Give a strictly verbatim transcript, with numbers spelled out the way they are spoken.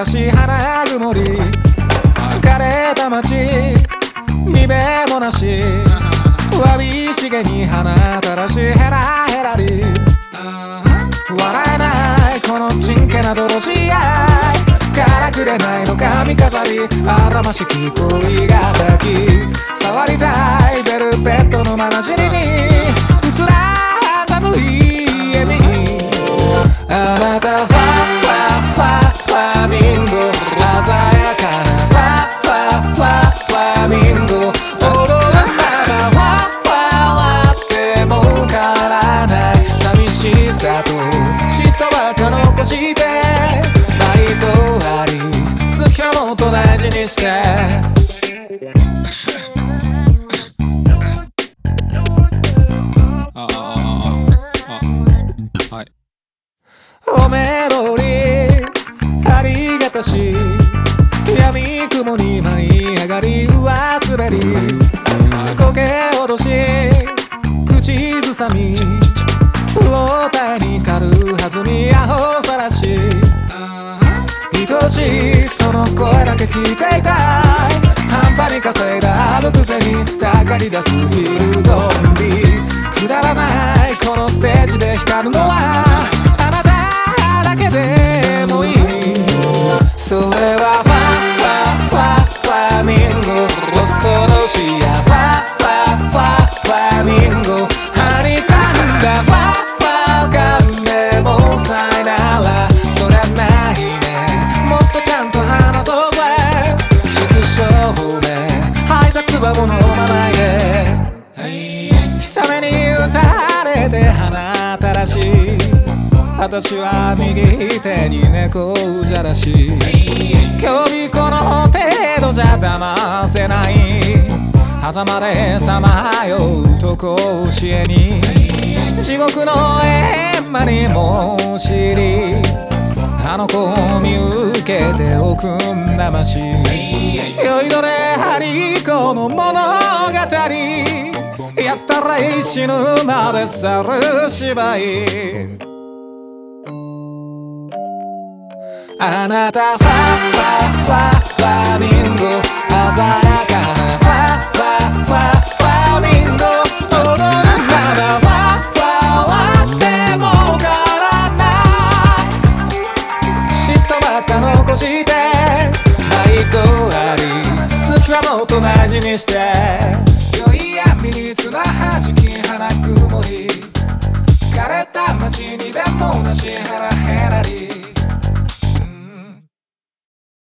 し花曇り枯れた街にべもなしわびしげに花たらしヘラヘラり笑えないこのちんけな泥仕合からくれないの髪飾りあらましき恋が抱き触りたいベルベットのまなじりにうすら寒い笑みあなたファファファファミンゴ鮮やかなファファファファミンゴ踊らままファファ笑っても変わらない寂しさと嫉妬ばかのかしてバイトあり月はもっと大事にしてあああはい。 おめどりありがたし闇雲に舞い上がり上滑り苔脅し口ずさみ老体に軽弾みアホさらし愛しいその声だけ聞いていたい半端に稼いだあるくせにたかり出すヒルドンビくだらないこのステージで光るのはあなただけでもいいそれはファファファファミンゴ恐ろしやファファファファミンゴはにかんだファファがんでもさえならそりゃないねもっとちゃんと話そうぜ縮小め配達はものまないで久めに打たれて鼻たらし私は右手に猫じゃらし今日この程度じゃ騙せない狭間でさまようと甲子園に地獄の閻魔にも知りあの子を見受けておくんだまし酔いどれハリコの物語やったら死ぬまで猿芝居あなたファファファファミンゴ鮮やかなファファファファミンゴ踊るならファファ割っても変わらない嫉妬ばっか残してバイトあり月はもっと大事にして良い闇に綱弾き花曇り枯れた街にでもなしヘラヘラり